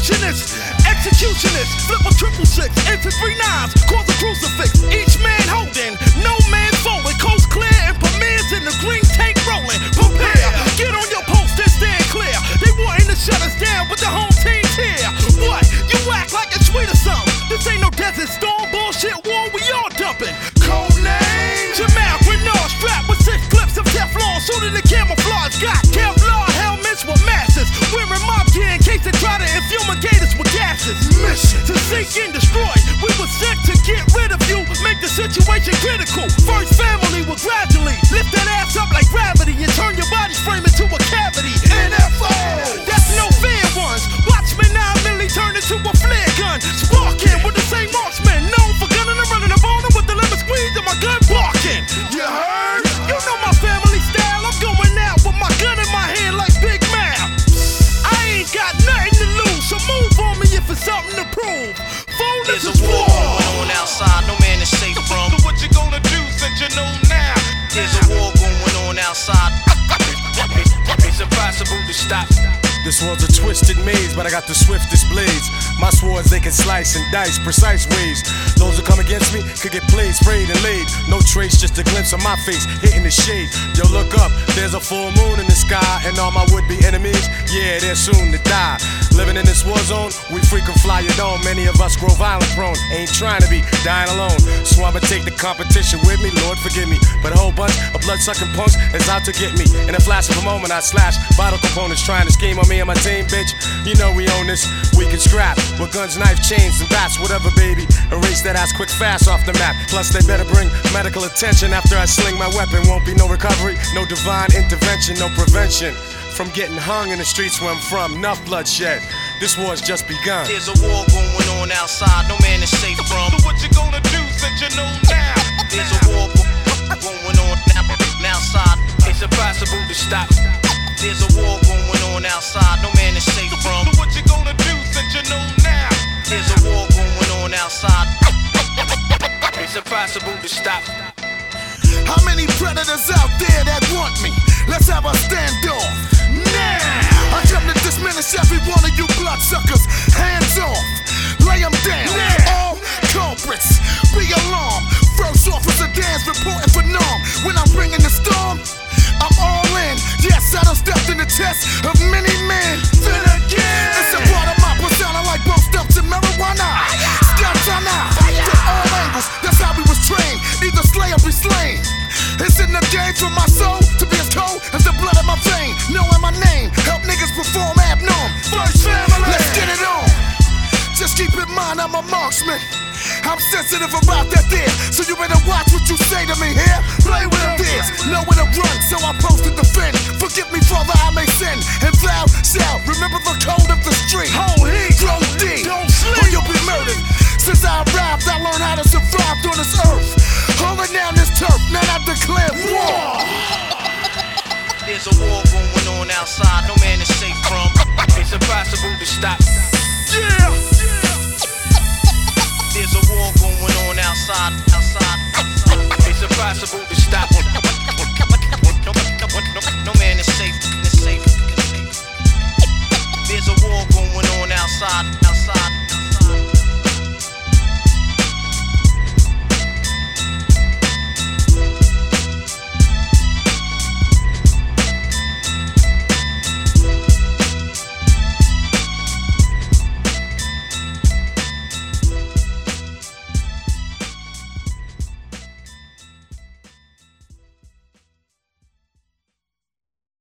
revolutionist, executionist, flip a 666 into 3 9s, cause a crucifix. Each man holding, no man folding. Coast clear and premieres in the green tank rolling. Prepare, get on your post and stand clear. They wanting to shut us down, but the home team's here. What? You act like it's sweet or something. This ain't no desert storm bullshit war, we all dumping. Code name Jamal Grenard, strapped with 6 clips of Teflon, suited to camouflage. Got Kevlar helmets with masses, wearing mob gear in case they try to infumigate us with gases. Mission to seek and destroy. We were sent to get rid of you, make the situation critical. First family will gradually lift that ass up like gravity and turn your body's frame into a cavity. NFO, that's no fair ones. Watchmen now merely turn into a flare gun. Sparking with the same marksman, known for gunning and running up on them with the lemon squeeze and my gun barking. You heard? You know my family style. I'm going out with my gun in my hand like Big Mouth. I ain't got nothing to lose, so move on me if it's something to prove. There's a war going on outside, no man is safe from. So what you gonna do since you know now? There's a war going on outside. It's impossible to stop. This world's a twisted maze, but I got the swiftest blades. My swords, they can slice and dice precise ways. Those who come against me could get played, sprayed, and laid. No trace, just a glimpse of my face hitting the shade. Yo, look up, there's a full moon in the sky. And all my would-be enemies, yeah, they're soon to die. Living in this war zone, we frequent fly your dome. Many of us grow violent prone, ain't trying to be dying alone. So I'ma take the competition with me, Lord forgive me. But a whole bunch of blood-sucking punks is out to get me. In a flash of a moment, I slash vital components trying to scheme on me and my team, bitch. You know we own this, we can scrap with guns, knife, chains, and bats, whatever, baby. Erase that ass quick, fast off the map. Plus they better bring medical attention after I sling my weapon. Won't be no recovery, no divine intervention, no prevention from getting hung in the streets where I'm from. Enough bloodshed, this war's just begun. There's a war going on outside, no man is safe from. So what you gonna do since you know now? There's a war going on outside, it's impossible to stop. There's a war going on outside, no man is safe from. So what you gonna do since you know now? There's a war going on outside, it's impossible to stop. How many predators out there that want me? Let's have a standoff now. I come to diminish every one of you bloodsuckers. Hands off, lay them down. All culprits, be alarmed. First officer Dan's reporting for norm. When I'm bringing the storm, I'm all in. Yes, I done stepped in the test of many men. Then again, it's a part of my persona like both steps in marijuana. Steps on out from all angles. That's how we was trained. Either slay or be slain. It's in the game for my soul to be as cold as the blood in my vein. Knowing my name, help niggas perform abnorm. First family, let's get it on. Just keep in mind I'm a marksman. I'm sensitive about that there, so you better watch what you say to me here. Play with them this, know where to run, so I post to defend. Forgive me, Father, I may sin, and thou shalt remember the code of the street. Hold heat, grow deep, don't sleep, or you'll be murdered. Since I arrived, I learned how to survive on this earth. Holding down this turf, now I declare